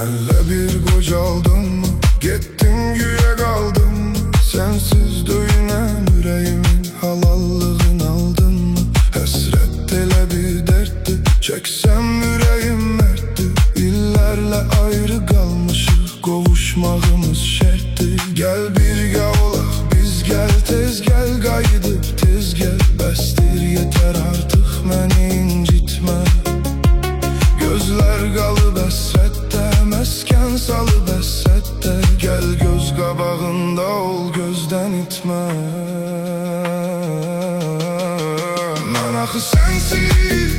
Senle bir kocaldım mı, gittin güye kaldım mı? Sensiz döyünen yüreğimin halallığını aldın mı? Hasret dele bir dertti, çeksem yüreğim mertti. İllerle ayrı kalmışız, kavuşmağımız şertti. Gel birge olaq, biz gel tez gel, qayıdıb tez gel. Bəsdir yeter artıq məni incitmə. Gözler qalıb əsrətdə, məskən salıb əsrətdə. Gəl göz qabağında ol, gözdən itmə. Mən axı sənsiz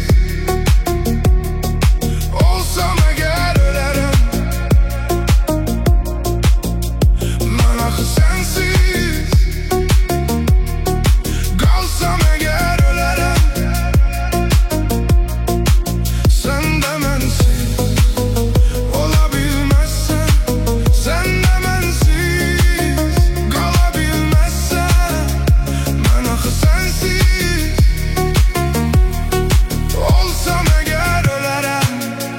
olsam əgər ölərəm. Mən axı sənsiz qalsam əgər ölərəm. Sən də mənsiz ola bilməzsən, sən də mənsiz qala bilməzsən. Mən axı sənsiz olsam əgər ölərəm.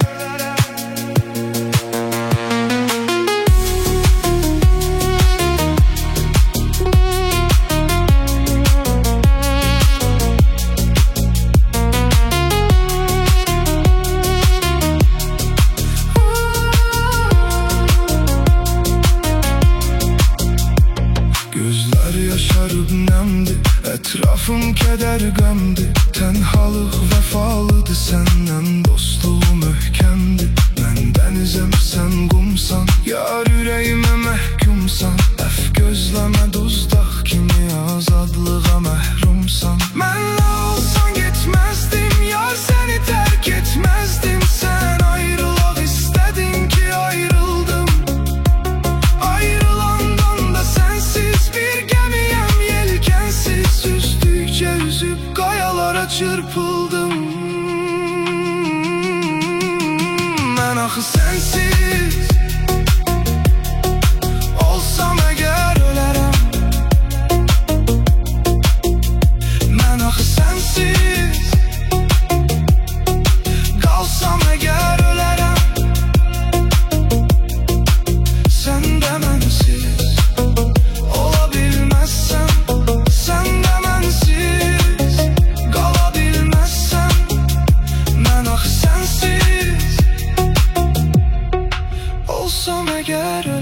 Gözler yaşarıb nəmdi, ətrafım kədər qəmdi. Tənhalıq vəfalıdır, səndən dostluğu möhkəmdir. Mən dənizəm, sən qumsan, yar ürəyimə məhkumsan. Əf gözləmə duzdaq kimi azadlığa məhrumsan. Mənlə olsan getməzdim, yar səni tərk etməzdim. Sən ayrılaq istədin ki ayrıldım. Ayrılandan da sensiz bir gemiyem, yelkensiz. Üzdükçe üzüp kayalara çırpıldım. Ben axı sensiz olsam eğer ölərəm. Ben axı sensiz qalsam eğer ölərəm. Sen de mənsiz ola bilməzsən, sən də mənsiz qala bilməzsən. Mən axı sənsiz olsam əgər